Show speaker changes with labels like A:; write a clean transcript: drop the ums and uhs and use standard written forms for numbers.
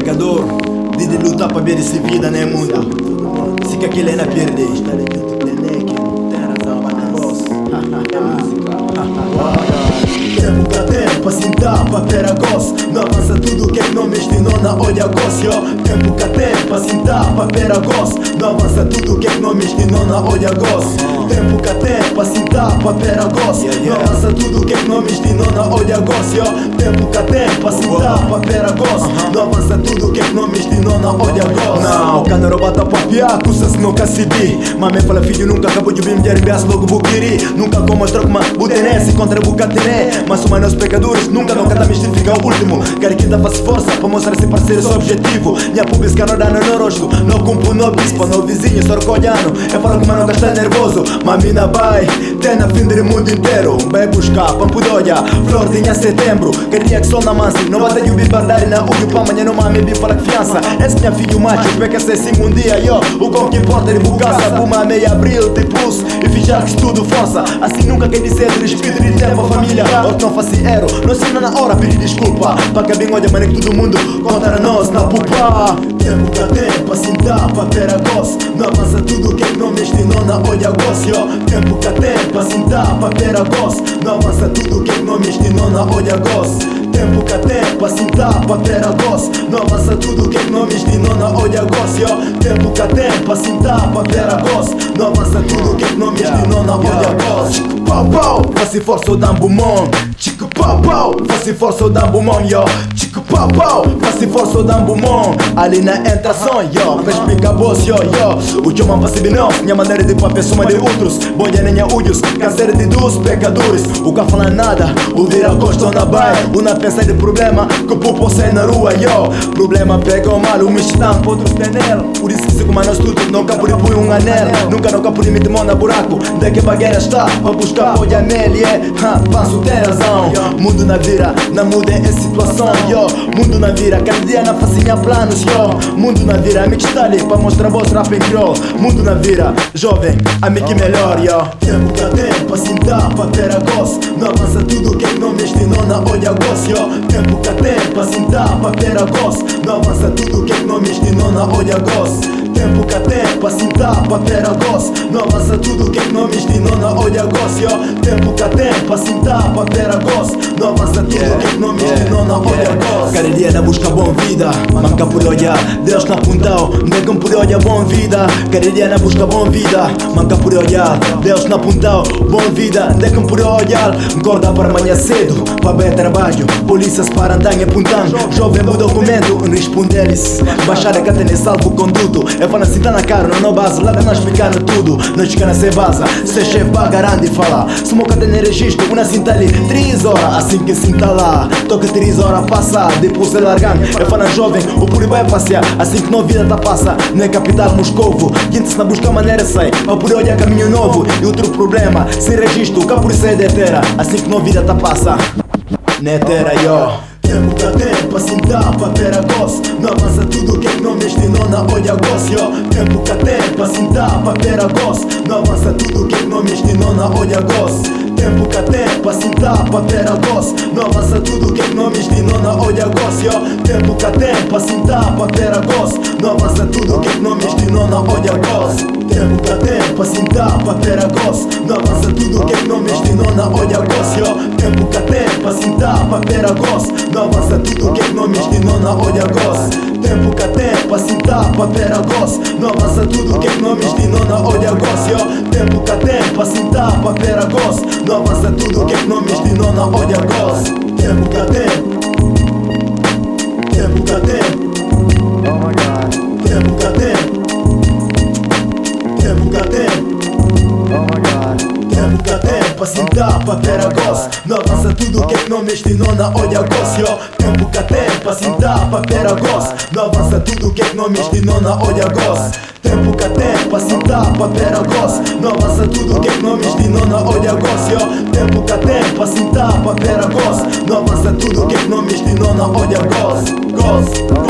A: pecador, de lutar para ver essa vida, né, mundo? Se que aquele ainda perde. Tempo pra tempo, assim dá para ter a gosto. Não avança tudo que não me estinou na olha gosto. Tempo pra tempo, assim dá para ter a gosto. Não avança tudo que não me estinou na olha gosto. Tempo pra tempo, assim dá para ter a gosto. Não avança tudo que não me estinou na olha gosto. Tempo pra tempo, assim dá para ter a gosto. Não avança tudo que não me estinou na olha gosto. Não, canero bata papia, custa se nunca se vi. Mamãe fala filho, nunca acabou de vir mulher, bias logo buquiri. Nunca como troco uma butenense contra bucatené. Mas somos nós pecadores, nunca tá mistifica o último. Quero que dá faz força para mostrar esse parceiro seu objetivo. Minha pública não dá no rosto, não cumpro no bispo, no vizinho, só orcolhano. Eu falo que mano está nervoso, mas mina vai, tem na fim do mundo inteiro. Vai buscar, pampudolha, flor de setembro. Queria que sou na mansa, não bata de bibardari na ugi, para amanhã não mame bi fala confiança. Esse minha filho macho, peca se assim um dia, yo. O com que importa de bucaça, buma meia abril, te pus e fijar que estudo força. Assim nunca quer dizer de espírito de tempo a família. Não faço erro, não ensina na hora pedir desculpa. Para que bem olha, mano, que todo mundo contra nós na pupa. Tempo pra tempo, assim dá para ter a gosto. Não avança tudo que não me estinou na olha gosto. Tempo pra tempo, assim dá para ter a gosto. Não avança tudo que não me estinou na olha gosto. Tempo pra tempo, assim dá para ter a gosto. Não avança tudo que não me estinou na olha gosto. Tempo pra tempo, assim dá para ter a gosto. Não avança tudo que não me estinou na olha gosto. Pau pau, faz força o dambumon. Chico pau pau, faz força o dambumon, yo. Chico pau pau, faz força o dambumon. Ali na entração, yo, faz pica boss, yo, yo. O chama passive não, minha maneira de papel soma de outros. Boia nem olhos, câncer de dos pecadores. O que fala nada, o vira costa na baia. Uma pensa de problema, que o povo sai na rua, yo. Problema pega o mal, o estampo, outros tem nela. Por isso que se como nós tudo, nunca por põe um anel. Nunca por meter mão na buraco. Daqui a bagueira está, pra buscar olha nele, passo tem razão. Mundo na vira, na muda é situação, yo. Mundo na vira, cada dia na facinha planos, yo. Mundo na vira, amigo está ali pra mostrar voz rap em criol. Mundo na vira, jovem, amigo melhor, yo. Tempo pra tempo, assim dá pra ter a gosto. Não avança tudo que não me estinou na olha gosto, yo. Tempo pra tempo, assim dá pra ter a gosto. Não avança tudo que não me estinou na olha gosto. Tempo pra tempo, assim dá pra ter a gosto. Não avança tudo que não me estinou na olha gosto, yo. Tempo pra tempo, assim dá pra ter a gosto. Não avança tudo que não me estinou na olha gosto. Cada dia na busca bom vida, manca por olhar, Deus na puntal, negam por olhar bom vida. Cada dia na busca bom vida, manca por olhar, Deus na puntal, bom vida, negam por olhar. Acorda para amanhã cedo, para bem trabalho, polícias para andar em puntando. Jovem o documento, responde-lhes, baixar a catena salvo conduto. Eu falo assim, tá na cara, não base, lá nós explicando tudo. Nós ficamos sem base, se chefe pagarando e falar. Se o meu catena registro, uma cinta ali, 3 horas, assim que cinta lá. Toca 3 horas passar, depois se largando. Eu falo jovem, o puri vai passear, assim que não vida tá passa. Na capital Moscovo, gente se na busca maneira sai, a puri olha caminho novo. E outro problema, sem registro, cá por sair de terra, assim que não vida tá passa. Na terra, yo. Tempo pra tempo, assim dá pra ter a gosto. Não avança tudo que não me estinou na olha gosto, yo. Tempo pra tempo, assim dá pra ter a gosto. Não avança tudo que não me estinou na olha gosto. Tempo pra tempo, assim dá pra ter a gosto. Não avança tudo que não me estinou na olha gosto, yo. Tempo pra tempo, assim dá pra ter a gosto. Não avança tudo que não me estinou na olha gosto. Tempo pra tempo, assim dá pra ter a gosto. Não avança tudo que não me estinou na olha gosto, yo. Tempo pra tempo, assim dá pra ter a gosto. Não avança tudo que não me estinou na olha gosto. Tempo pra tempo, assim dá pra ter a gosto. Não avança tudo que não me estinou na olha gosto, yo. Tempo pra tempo, assim dá pra ter a gosto. Não avança tudo que não me estinou na olha gosto. Tempo pra tempo. Tempo pra tempo. Oh my God. Tempo pra tempo. Tempo pra tempo. Oh my God. Tempo pra tempo, assim dá pra ter a gosto. Não avança tudo que não me estinou na olha gosto, yo. Tempo pra tempo, assim dá pra ter a gosto. Não avança tudo que não me estinou na olha gosto. Tempo pra tempo, assim dá pra ter a gosto. Não avança tudo que não me estinou na olha gosto, yo. Tempo pra tempo, assim dá pra ter a gosto. Não avança tudo que não me estinou na olha gosto.